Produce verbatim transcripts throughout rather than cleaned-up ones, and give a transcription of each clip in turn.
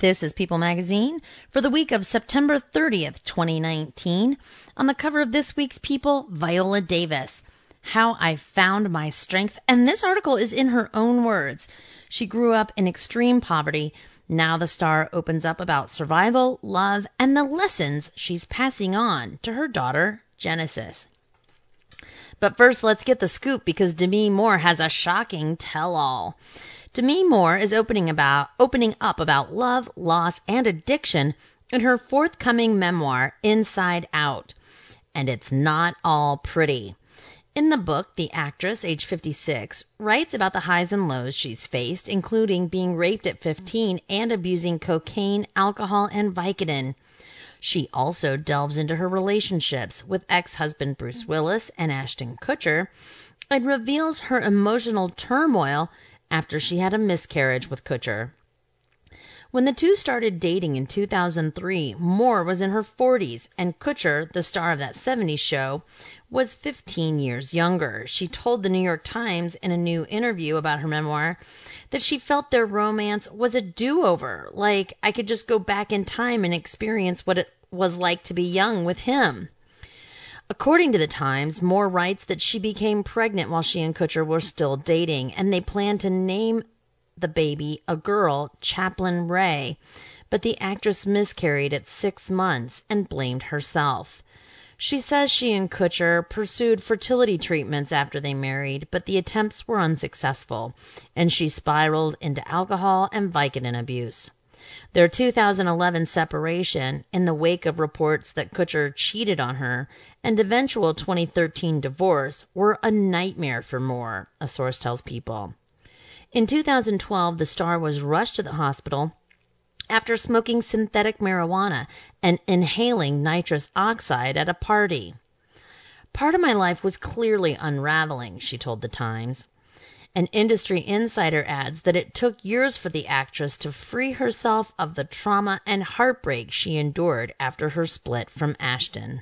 This is People Magazine for the week of September thirtieth, twenty nineteen. On the cover of this week's People, Viola Davis, How I Found My Strength. And this article is in her own words. She grew up in extreme poverty. Now the star opens up about survival, love, and the lessons she's passing on to her daughter, Genesis. But first, let's get the scoop because Demi Moore has a shocking tell-all. Demi Moore is opening about opening up about love, loss, and addiction in her forthcoming memoir, Inside Out. And it's not all pretty. In the book, the actress, age fifty-six, writes about the highs and lows she's faced, including being raped at fifteen and abusing cocaine, alcohol, and Vicodin. She also delves into her relationships with ex-husband Bruce Willis and Ashton Kutcher and reveals her emotional turmoil after she had a miscarriage with Kutcher. When the two started dating in two thousand three, Moore was in her forties, and Kutcher, the star of that seventies show, was fifteen years younger. She told the New York Times in a new interview about her memoir that she felt their romance was a do-over, like I could just go back in time and experience what it was like to be young with him. According to the Times, Moore writes that she became pregnant while she and Kutcher were still dating, and they planned to name the baby a girl, Chaplin Ray, but the actress miscarried at six months and blamed herself. She says she and Kutcher pursued fertility treatments after they married, but the attempts were unsuccessful, and she spiraled into alcohol and Vicodin abuse. Their two thousand eleven separation, in the wake of reports that Kutcher cheated on her, and eventual twenty thirteen divorce were a nightmare for Moore, a source tells People. In two thousand twelve, the star was rushed to the hospital after smoking synthetic marijuana and inhaling nitrous oxide at a party. Part of my life was clearly unraveling, she told the Times. An industry insider adds that it took years for the actress to free herself of the trauma and heartbreak she endured after her split from Ashton.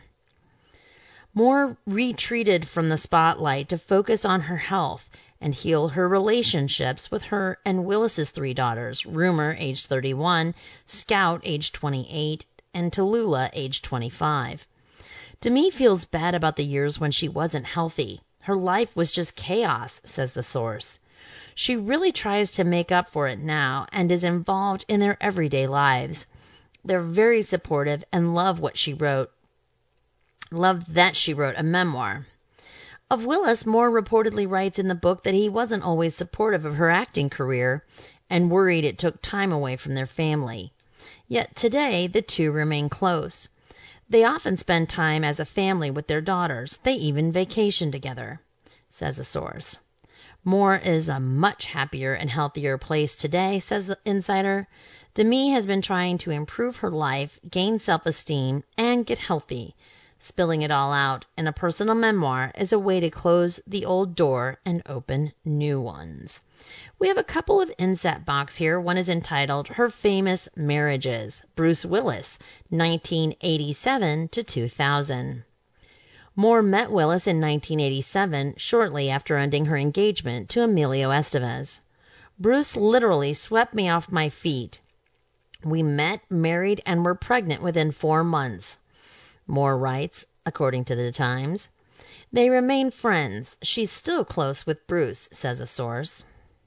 Moore retreated from the spotlight to focus on her health and heal her relationships with her and Willis's three daughters, Rumor, age thirty-one, Scout, age twenty-eight, and Tallulah, age twenty-five. Demi feels bad about the years when she wasn't healthy. Her life was just chaos, says the source. She really tries to make up for it now and is involved in their everyday lives. They're very supportive and love what she wrote. Love that she wrote a memoir. Of Willis, Moore reportedly writes in the book that he wasn't always supportive of her acting career and worried it took time away from their family. Yet today, the two remain close. They often spend time as a family with their daughters. They even vacation together, says a source. Moore is a much happier and healthier place today, says the insider. Demi has been trying to improve her life, gain self-esteem, and get healthy. Spilling it all out in a personal memoir is a way to close the old door and open new ones. We have a couple of inset box here. One is entitled Her Famous Marriages, Bruce Willis, nineteen eighty-seven to two thousand. Moore met Willis in nineteen eighty-seven, shortly after ending her engagement to Emilio Estevez. Bruce literally swept me off my feet. We met, married, and were pregnant within four months. Moore writes, according to the Times. They remain friends. She's still close with Bruce, says a source.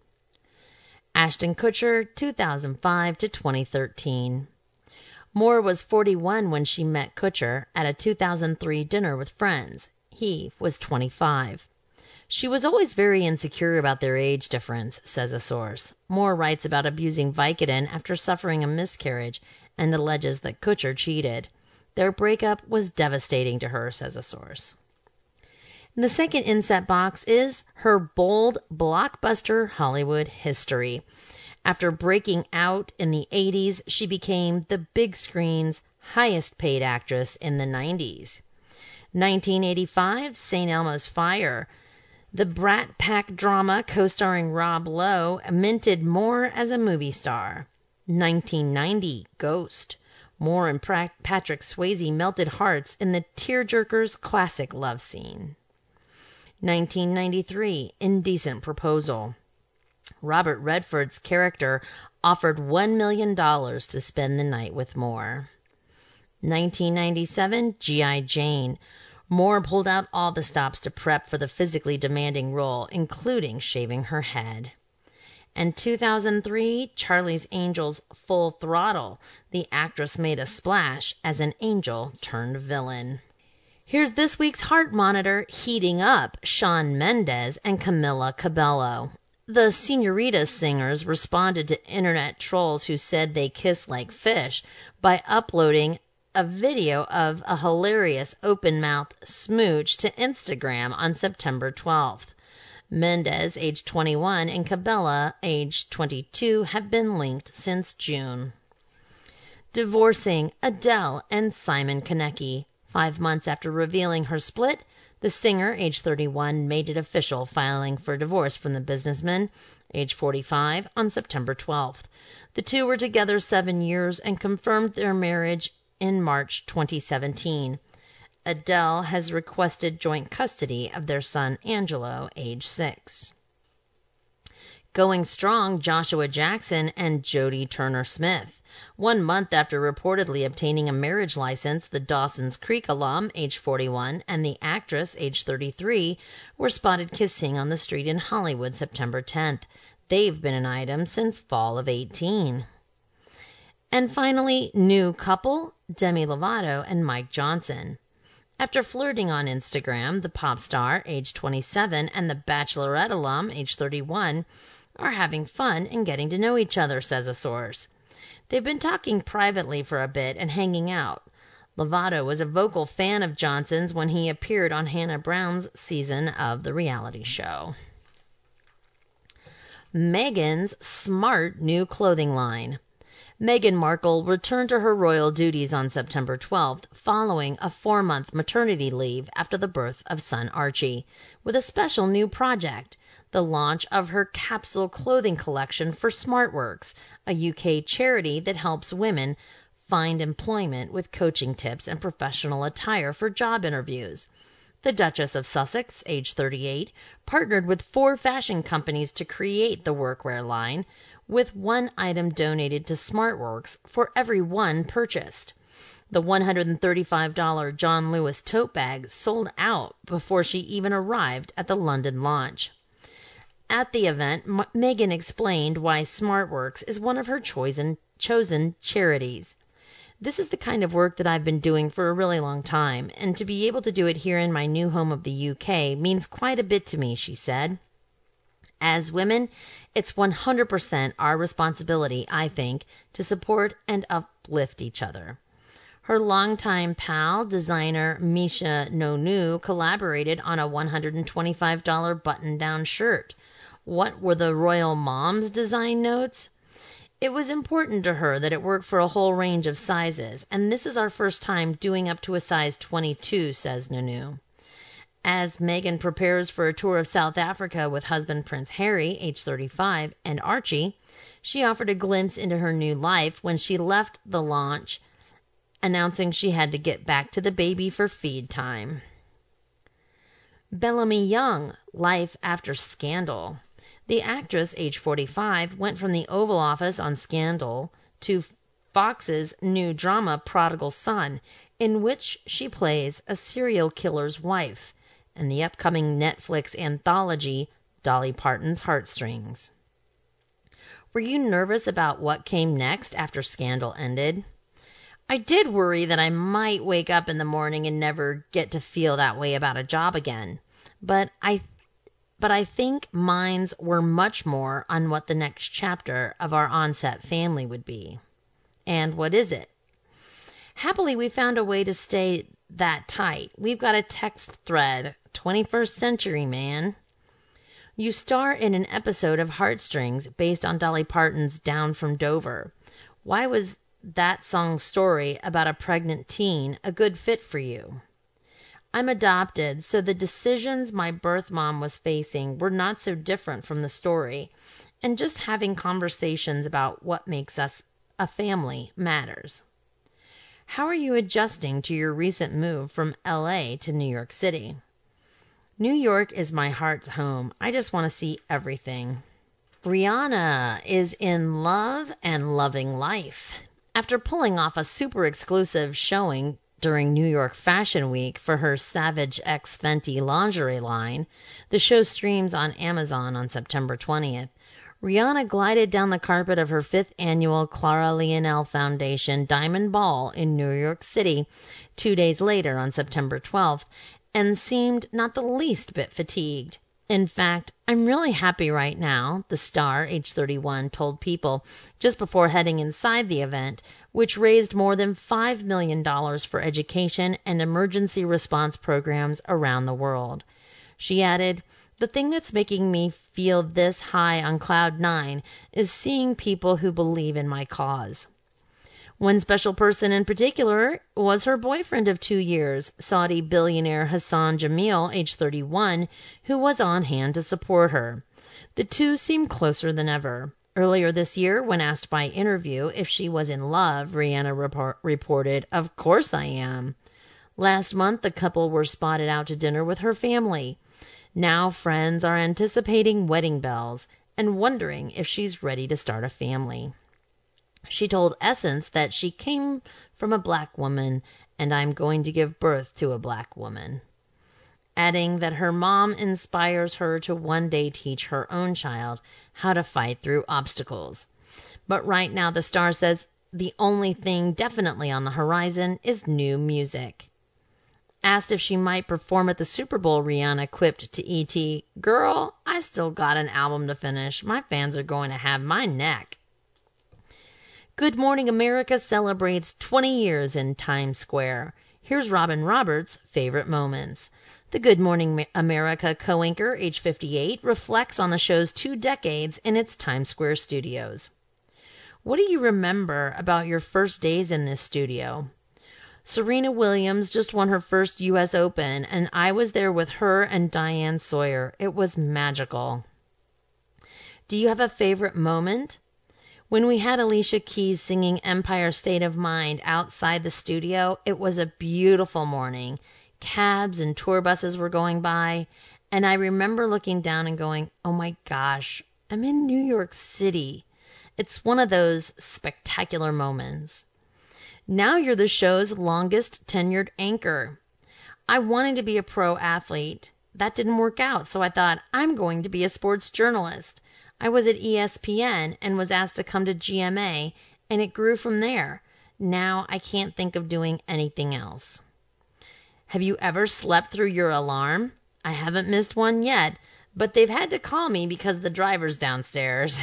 Ashton Kutcher, two thousand five to twenty thirteen. Moore was forty-one when she met Kutcher at a two thousand three dinner with friends. He was twenty-five. She was always very insecure about their age difference, says a source. Moore writes about abusing Vicodin after suffering a miscarriage and alleges that Kutcher cheated. Their breakup was devastating to her, says a source. The second inset box is her bold blockbuster Hollywood history. After breaking out in the eighties, she became the big screen's highest paid actress in the nineties. nineteen eighty-five, Saint Elmo's Fire. The Brat Pack drama co-starring Rob Lowe minted Moore as a movie star. nineteen ninety, Ghost. Moore and pra- Patrick Swayze melted hearts in the tearjerker's classic love scene. nineteen ninety-three, Indecent Proposal. Robert Redford's character offered one million dollars to spend the night with Moore. nineteen ninety-seven, G I. Jane. Moore pulled out all the stops to prep for the physically demanding role, including shaving her head. And two thousand three, Charlie's Angels Full Throttle. The actress made a splash as an angel turned villain. Here's this week's Heart Monitor heating up Shawn Mendes and Camila Cabello. The Señorita singers responded to internet trolls who said they kiss like fish by uploading a video of a hilarious open-mouthed smooch to Instagram on September twelfth. Mendes, age twenty-one, and Cabela, age twenty-two, have been linked since June. Divorcing Adele and Simon Konecki. Five months after revealing her split, the singer, age thirty-one, made it official, filing for divorce from the businessman, age forty-five, on September twelfth. The two were together seven years and confirmed their marriage in March twenty seventeen. Adele has requested joint custody of their son Angelo, age six. Going strong, Joshua Jackson and Jodie Turner-Smith. One month after reportedly obtaining a marriage license, the Dawson's Creek alum, age forty-one, and the actress, age thirty-three, were spotted kissing on the street in Hollywood September tenth. They've been an item since fall of eighteen. And finally, new couple, Demi Lovato and Mike Johnson. After flirting on Instagram, the pop star, age twenty-seven, and the Bachelorette alum, age thirty-one, are having fun and getting to know each other, says a source. They've been talking privately for a bit and hanging out. Lovato was a vocal fan of Johnson's when he appeared on Hannah Brown's season of the reality show. Meghan's smart new clothing line. Meghan Markle returned to her royal duties on September twelfth following a four-month maternity leave after the birth of son Archie, with a special new project, the launch of her capsule clothing collection for SmartWorks, a U K charity that helps women find employment with coaching tips and professional attire for job interviews. The Duchess of Sussex, age thirty-eight, partnered with four fashion companies to create the workwear line, with one item donated to SmartWorks for every one purchased. The one hundred thirty-five dollars John Lewis tote bag sold out before she even arrived at the London launch. At the event, M- Meghan explained why SmartWorks is one of her chosen, chosen charities. This is the kind of work that I've been doing for a really long time, and to be able to do it here in my new home of the U K means quite a bit to me, she said. As women, it's one hundred percent our responsibility, I think, to support and uplift each other. Her longtime pal, designer Misha Nonu, collaborated on a one hundred twenty-five dollars button-down shirt. What were the royal mom's design notes? It was important to her that it worked for a whole range of sizes, and this is our first time doing up to a size twenty-two, says Nunu. As Meghan prepares for a tour of South Africa with husband Prince Harry, age thirty-five, and Archie, she offered a glimpse into her new life when she left the launch, announcing she had to get back to the baby for feed time. Bellamy Young, life after Scandal. The actress, age forty-five, went from the Oval Office on Scandal to Fox's new drama Prodigal Son, in which she plays a serial killer's wife, and the upcoming Netflix anthology Dolly Parton's Heartstrings. Were you nervous about what came next after Scandal ended? I did worry that I might wake up in the morning and never get to feel that way about a job again, but I But I think minds were much more on what the next chapter of our on-set family would be. And what is it? Happily, we found a way to stay that tight. We've got a text thread. twenty-first century, man. You star in an episode of Heartstrings based on Dolly Parton's Down from Dover. Why was that song's story about a pregnant teen a good fit for you? I'm adopted, so the decisions my birth mom was facing were not so different from the story, and just having conversations about what makes us a family matters. How are you adjusting to your recent move from L A to New York City? New York is my heart's home. I just want to see everything. Rihanna is in love and loving life. After pulling off a super exclusive showing during New York Fashion Week for her Savage X Fenty lingerie line, the show streams on Amazon on September twentieth. Rihanna glided down the carpet of her fifth annual Clara Leonel Foundation Diamond Ball in New York City two days later on September twelfth and seemed not the least bit fatigued. In fact, I'm really happy right now, the star, age thirty-one, told People just before heading inside the event, which raised more than five million dollars for education and emergency response programs around the world. She added, "The thing that's making me feel this high on cloud nine is seeing people who believe in my cause." One special person in particular was her boyfriend of two years, Saudi billionaire Hassan Jameel, age thirty-one, who was on hand to support her. The two seemed closer than ever. Earlier this year, when asked by Interview if she was in love, Rihanna report- reported, "Of course I am." Last month, the couple were spotted out to dinner with her family. Now friends are anticipating wedding bells and wondering if she's ready to start a family. She told Essence that she came from a black woman and I'm going to give birth to a black woman, adding that her mom inspires her to one day teach her own child how to fight through obstacles. But right now, the star says the only thing definitely on the horizon is new music. Asked if she might perform at the Super Bowl, Rihanna quipped to E T, "Girl, I still got an album to finish. My fans are going to have my neck." Good Morning America celebrates twenty years in Times Square. Here's Robin Roberts' favorite moments. The Good Morning America co-anchor, age fifty-eight, reflects on the show's two decades in its Times Square studios. "What do you remember about your first days in this studio?" Serena Williams just won her first U S Open, and I was there with her and Diane Sawyer. It was magical. Do you have a favorite moment? When we had Alicia Keys singing Empire State of Mind outside the studio, it was a beautiful morning. Cabs and tour buses were going by, and I remember looking down and going, "Oh my gosh, I'm in New York City." It's one of those spectacular moments. Now you're the show's longest tenured anchor. I wanted to be a pro athlete. That didn't work out, so I thought, I'm going to be a sports journalist. I was at E S P N and was asked to come to G M A, and it grew from there. Now I can't think of doing anything else. Have you ever slept through your alarm? I haven't missed one yet, but they've had to call me because the driver's downstairs.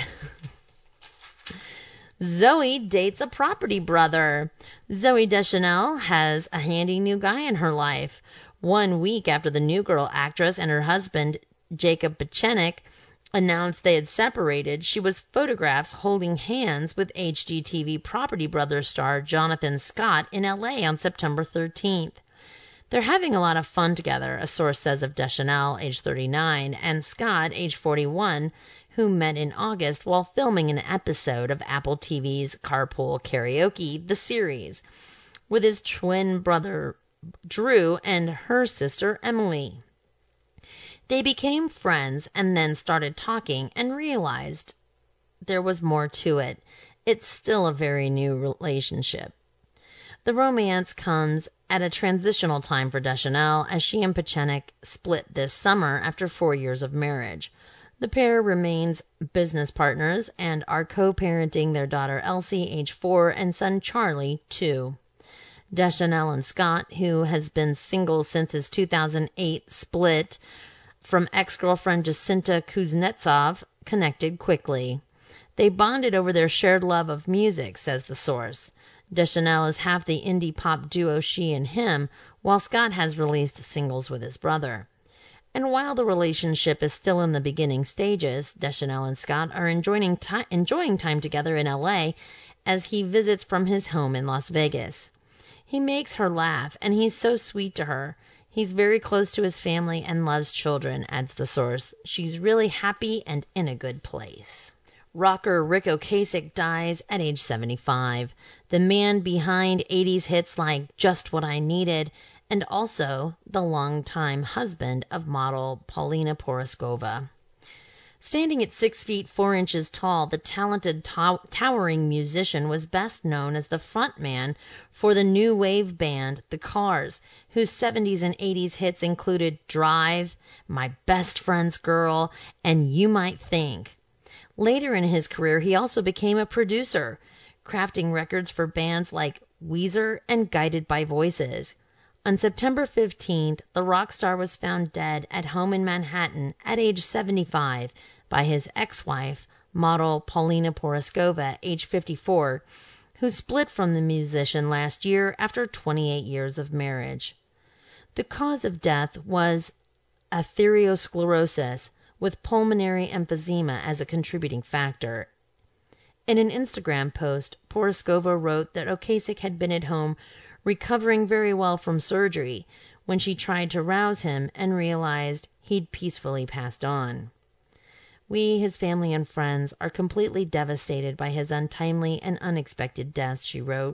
Zoe dates a property brother. Zoe Deschanel has a handy new guy in her life. One week after the New Girl actress and her husband, Jacob Pechenik, announced they had separated, she was photographed holding hands with H G T V Property Brothers star Jonathan Scott in L A on September thirteenth. They're having a lot of fun together, a source says of Deschanel, age thirty-nine, and Scott, age forty-one, who met in August while filming an episode of Apple T V's Carpool Karaoke, the series, with his twin brother Drew and her sister Emily. They became friends and then started talking and realized there was more to it. It's still a very new relationship. The romance comes at a transitional time for Deschanel as she and Pechenik split this summer after four years of marriage. The pair remains business partners and are co-parenting their daughter Elsie, age four, and son Charlie, two. Deschanel and Scott, who has been single since his two thousand eight split from ex-girlfriend Jacinta Kuznetsov, connected quickly. They bonded over their shared love of music, says the source. Deschanel is half the indie pop duo She and Him, while Scott has released singles with his brother. And while the relationship is still in the beginning stages, Deschanel and Scott are enjoying, ti- enjoying time together in L A as he visits from his home in Las Vegas. He makes her laugh, and he's so sweet to her. He's very close to his family and loves children, adds the source. She's really happy and in a good place. Rocker Rick Ocasek dies at age seventy-five. The man behind eighties hits like Just What I Needed, and also the longtime husband of model Paulina Poroskova. Standing at six feet four inches tall, the talented tow- towering musician was best known as the frontman for the new wave band, The Cars, whose seventies and eighties hits included Drive, My Best Friend's Girl, and You Might Think. Later in his career, he also became a producer, crafting records for bands like Weezer and Guided by Voices. On September fifteenth, the rock star was found dead at home in Manhattan at age seventy-five by his ex-wife, model Paulina Poroskova, age fifty-four, who split from the musician last year after twenty-eight years of marriage. The cause of death was atherosclerosis, with pulmonary emphysema as a contributing factor. In an Instagram post, Poroskova wrote that Ocasek had been at home recovering very well from surgery when she tried to rouse him and realized he'd peacefully passed on. We, his family and friends, are completely devastated by his untimely and unexpected death, she wrote.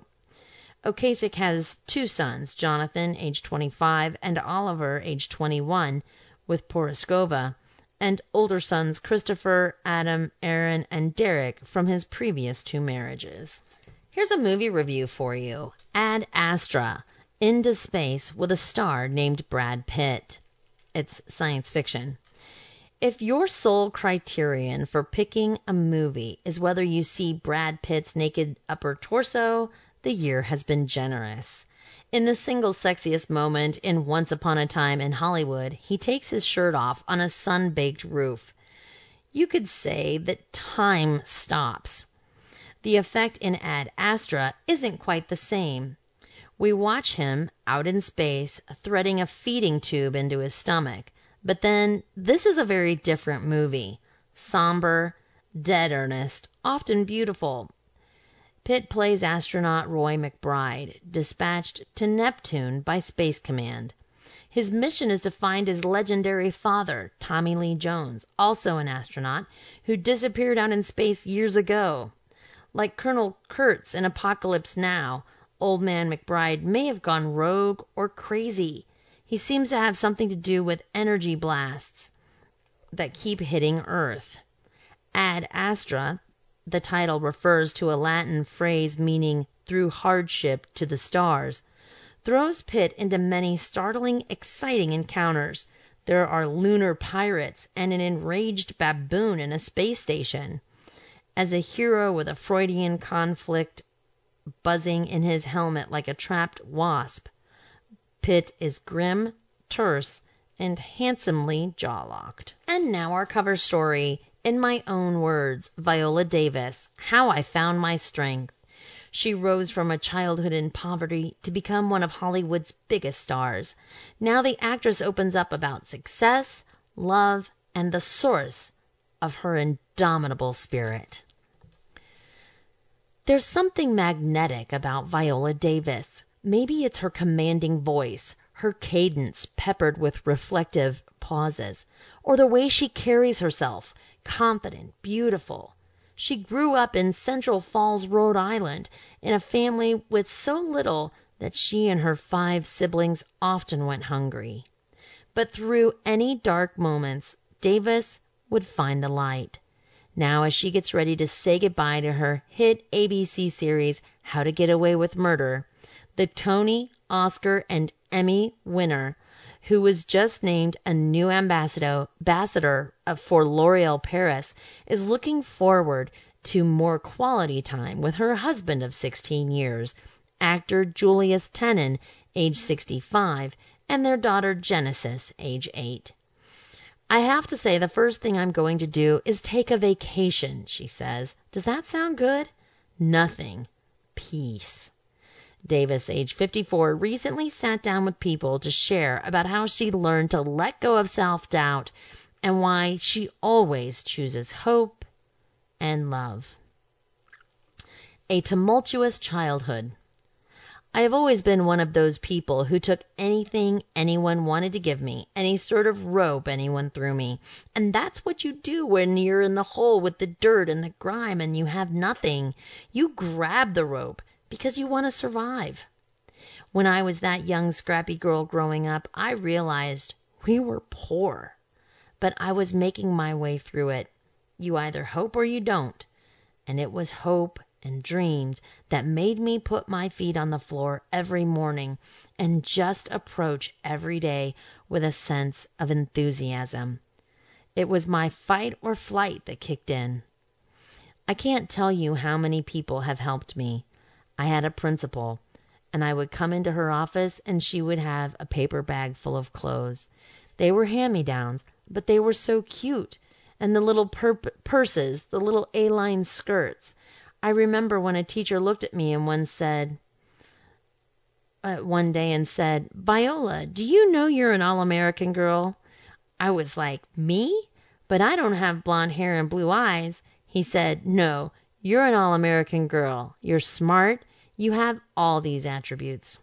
Ocasek has two sons, Jonathan, age twenty-five, and Oliver, age twenty-one, with Poroskova, and older sons Christopher, Adam, Aaron, and Derek from his previous two marriages. Here's a movie review for you. Ad Astra, Into Space with a star named Brad Pitt. It's science fiction. If your sole criterion for picking a movie is whether you see Brad Pitt's naked upper torso, the year has been generous. In the single sexiest moment in Once Upon a Time in Hollywood, he takes his shirt off on a sun-baked roof. You could say that time stops. The effect in Ad Astra isn't quite the same. We watch him, out in space, threading a feeding tube into his stomach. But then, this is a very different movie. Somber, dead earnest, often beautiful. Pitt plays astronaut Roy McBride, dispatched to Neptune by Space Command. His mission is to find his legendary father, Tommy Lee Jones, also an astronaut, who disappeared out in space years ago. Like Colonel Kurtz in Apocalypse Now, Old Man McBride may have gone rogue or crazy. He seems to have something to do with energy blasts that keep hitting Earth. Ad Astra, the title refers to a Latin phrase meaning through hardship to the stars, throws Pitt into many startling, exciting encounters. There are lunar pirates and an enraged baboon in a space station. As a hero with a Freudian conflict buzzing in his helmet like a trapped wasp, Pitt is grim, terse, and handsomely jaw-locked. And now our cover story. In my own words, Viola Davis, How I Found My Strength. She rose from a childhood in poverty to become one of Hollywood's biggest stars. Now the actress opens up about success, love, and the source of her indomitable spirit. There's something magnetic about Viola Davis. Maybe it's her commanding voice, her cadence peppered with reflective pauses, or the way she carries herself, confident, beautiful. She grew up in Central Falls, Rhode Island, in a family with so little that she and her five siblings often went hungry. But through any dark moments, Davis would find the light. Now, as she gets ready to say goodbye to her hit A B C series, How to Get Away with Murder, the Tony, Oscar, and Emmy winner, who was just named a new ambassador, ambassador for L'Oreal Paris, is looking forward to more quality time with her husband of sixteen years, actor Julius Tenen, age sixty-five, and their daughter Genesis, age eight. I have to say the first thing I'm going to do is take a vacation, she says. Does that sound good? Nothing. Peace. Davis, age fifty-four, recently sat down with People to share about how she learned to let go of self-doubt and why she always chooses hope and love. A tumultuous childhood. I have always been one of those people who took anything anyone wanted to give me, any sort of rope anyone threw me. And that's what you do when you're in the hole with the dirt and the grime and you have nothing. You grab the rope because you want to survive. When I was that young, scrappy girl growing up, I realized we were poor. But I was making my way through it. You either hope or you don't. And it was hope and dreams that made me put my feet on the floor every morning and just approach every day with a sense of enthusiasm. It was my fight or flight that kicked in. I can't tell you how many people have helped me. I had a principal, and I would come into her office and she would have a paper bag full of clothes. They were hand-me-downs, but they were so cute. And the little pur- purses, the little A-line skirts. I remember when a teacher looked at me and one said, uh, one day and said, "Viola, do you know you're an All-American girl?" I was like, "Me? But I don't have blonde hair and blue eyes." He said, "No, you're an All-American girl. You're smart. You have all these attributes."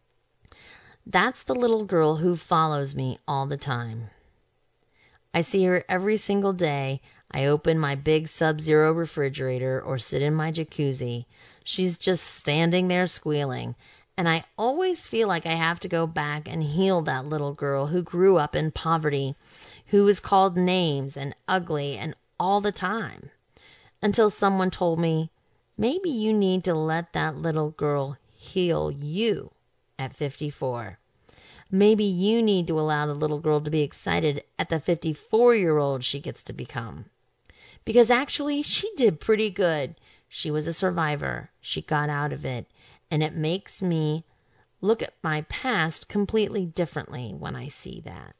That's the little girl who follows me all the time. I see her every single day. I open my big Sub-Zero refrigerator or sit in my jacuzzi. She's just standing there squealing. And I always feel like I have to go back and heal that little girl who grew up in poverty, who was called names and ugly and all the time. Until someone told me, maybe you need to let that little girl heal you at fifty-four. Maybe you need to allow the little girl to be excited at the fifty-four-year-old she gets to become. Because actually, she did pretty good. She was a survivor. She got out of it. And it makes me look at my past completely differently when I see that.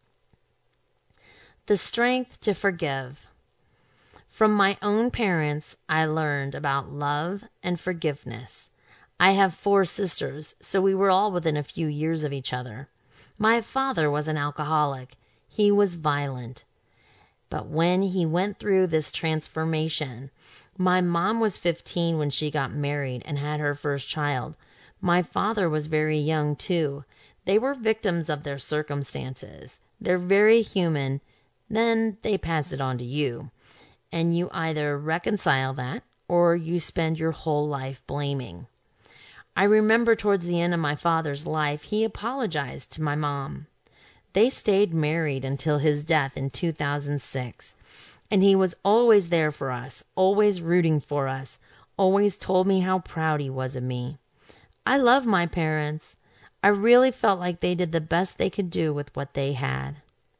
The strength to forgive. From my own parents, I learned about love and forgiveness. I have four sisters, so we were all within a few years of each other. My father was an alcoholic. He was violent. But when he went through this transformation, my mom was fifteen when she got married and had her first child. My father was very young, too. They were victims of their circumstances. They're very human. Then they pass it on to you. And you either reconcile that or you spend your whole life blaming. I remember towards the end of my father's life, he apologized to my mom. They stayed married until his death in two thousand six. And he was always there for us, always rooting for us, always told me how proud he was of me. I love my parents. I really felt like they did the best they could do with what they had.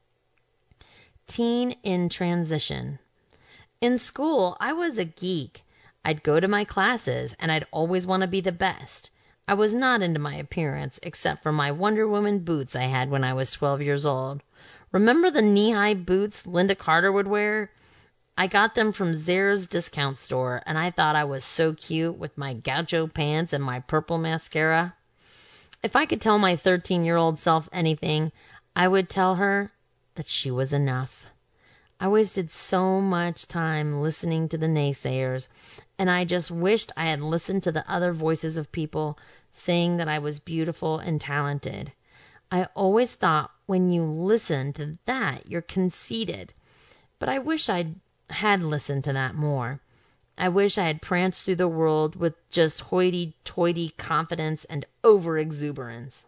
Teen in transition. In school, I was a geek. I'd go to my classes, and I'd always want to be the best. I was not into my appearance, except for my Wonder Woman boots I had when I was twelve years old. Remember the knee-high boots Linda Carter would wear? I got them from Zayre's discount store, and I thought I was so cute with my gaucho pants and my purple mascara. If I could tell my thirteen-year-old self anything, I would tell her that she was enough. I wasted so much time listening to the naysayers, and I just wished I had listened to the other voices of people saying that I was beautiful and talented. I always thought when you listen to that, you're conceited. But I wish I had listened to that more. I wish I had pranced through the world with just hoity-toity confidence and over-exuberance.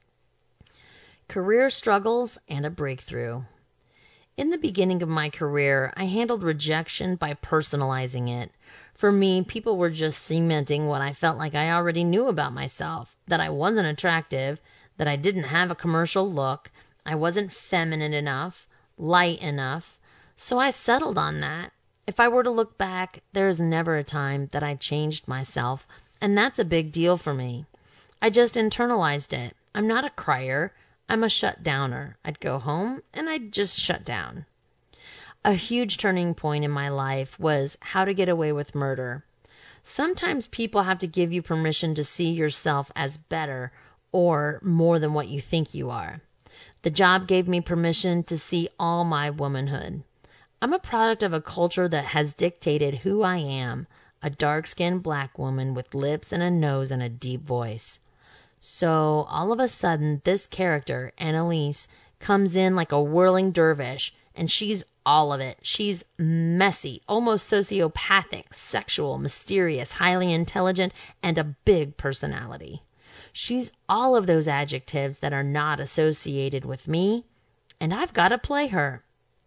Career struggles and a breakthrough. In the beginning of my career, I handled rejection by personalizing it. For me, people were just cementing what I felt like I already knew about myself, that I wasn't attractive, that I didn't have a commercial look, I wasn't feminine enough, light enough, so I settled on that. If I were to look back, there is never a time that I changed myself, and that's a big deal for me. I just internalized it. I'm not a crier. I'm a shut-downer. I'd go home, and I'd just shut down. A huge turning point in my life was how to get away with murder. Sometimes people have to give you permission to see yourself as better or more than what you think you are. The job gave me permission to see all my womanhood. I'm a product of a culture that has dictated who I am, a dark-skinned black woman with lips and a nose and a deep voice. So all of a sudden, this character, Annalise, comes in like a whirling dervish, and she's all of it. She's messy, almost sociopathic, sexual, mysterious, highly intelligent, and a big personality. She's all of those adjectives that are not associated with me, and I've got to play her.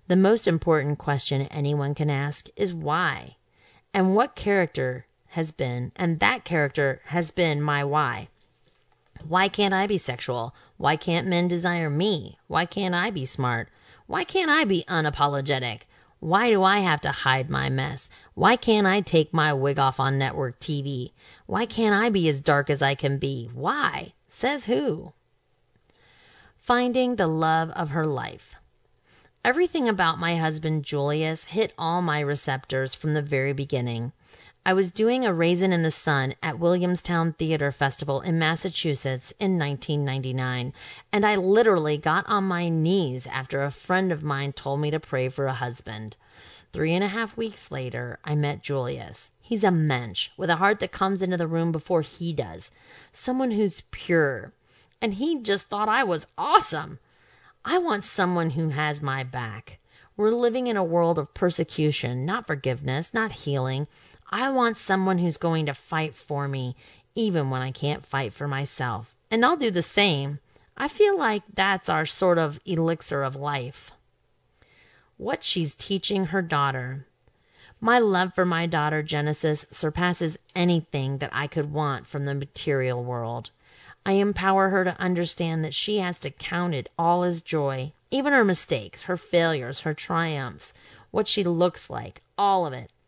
The most important question anyone can ask is why? And what character has been, and that character has been my why. Why can't I be sexual? Why can't men desire me? Why can't I be smart? Why can't I be unapologetic? Why do I have to hide my mess? Why can't I take my wig off on network T V? Why can't I be as dark as I can be? Why? Says who? Finding the love of her life. Everything about my husband Julius hit all my receptors from the very beginning. I was doing a Raisin in the Sun at Williamstown Theater Festival in Massachusetts in nineteen ninety-nine, and I literally got on my knees after a friend of mine told me to pray for a husband. Three and a half weeks later, I met Julius. He's a mensch with a heart that comes into the room before he does, someone who's pure, and he just thought I was awesome. I want someone who has my back. We're living in a world of persecution, not forgiveness, not healing. I want someone who's going to fight for me, even when I can't fight for myself. And I'll do the same. I feel like that's our sort of elixir of life. What she's teaching her daughter. My love for my daughter Genesis surpasses anything that I could want from the material world. I empower her to understand that she has to count it all as joy, even her mistakes, her failures, her triumphs, what she looks like, all of it.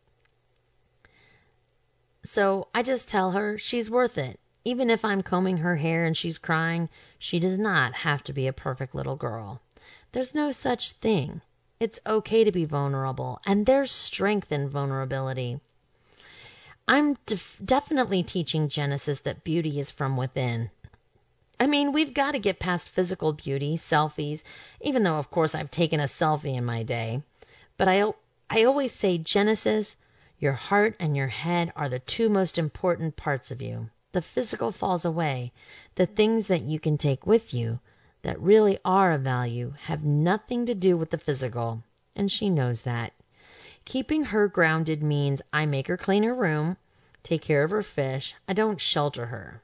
So I just tell her she's worth it. Even if I'm combing her hair and she's crying, she does not have to be a perfect little girl. There's no such thing. It's okay to be vulnerable, and there's strength in vulnerability. I'm def- definitely teaching Genesis that beauty is from within. I mean, we've got to get past physical beauty, selfies, even though, of course, I've taken a selfie in my day. But I, I always say, Genesis, your heart and your head are the two most important parts of you. The physical falls away. The things that you can take with you that really are of value have nothing to do with the physical, and she knows that. Keeping her grounded means I make her clean her room, take care of her fish. I don't shelter her.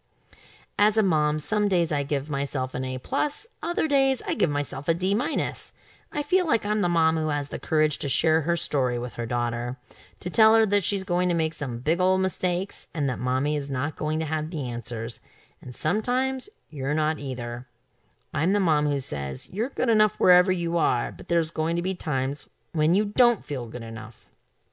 As a mom, some days I give myself an A plus, other days I give myself a D minus. I feel like I'm the mom who has the courage to share her story with her daughter, to tell her that she's going to make some big old mistakes and that mommy is not going to have the answers. And sometimes you're not either. I'm the mom who says, you're good enough wherever you are, but there's going to be times when you don't feel good enough.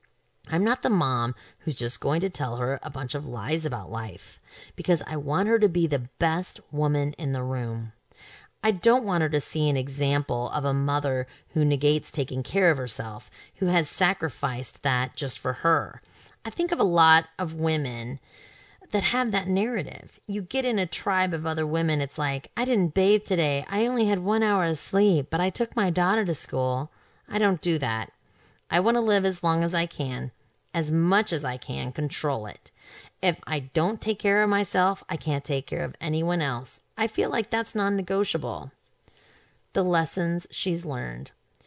I'm not the mom who's just going to tell her a bunch of lies about life, because I want her to be the best woman in the room. I don't want her to see an example of a mother who negates taking care of herself, who has sacrificed that just for her. I think of a lot of women that have that narrative. You get in a tribe of other women, it's like, I didn't bathe today. I only had one hour of sleep, but I took my daughter to school. I don't do that. I want to live as long as I can, as much as I can control it. If I don't take care of myself, I can't take care of anyone else. I feel like that's non-negotiable. The lessons she's learned.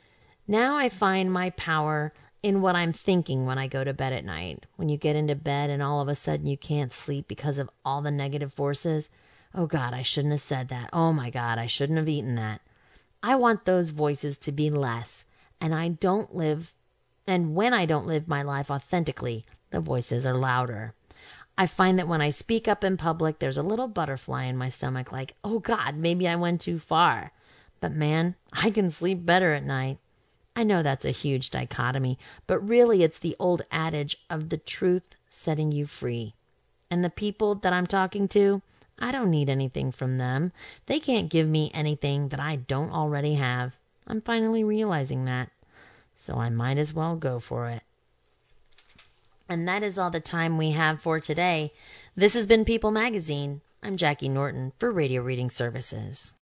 Now I find my power in what I'm thinking when I go to bed at night. When you get into bed and all of a sudden you can't sleep because of all the negative forces. Oh God, I shouldn't have said that. Oh my God, I shouldn't have eaten that. I want those voices to be less. And I don't live, and when I don't live my life authentically, the voices are louder. I find that when I speak up in public, there's a little butterfly in my stomach like, oh God, maybe I went too far. But man, I can sleep better at night. I know that's a huge dichotomy, but really it's the old adage of the truth setting you free. And the people that I'm talking to, I don't need anything from them. They can't give me anything that I don't already have. I'm finally realizing that. So I might as well go for it. And that is all the time we have for today. This has been People Magazine. I'm Jackie Norton for Radio Reading Services.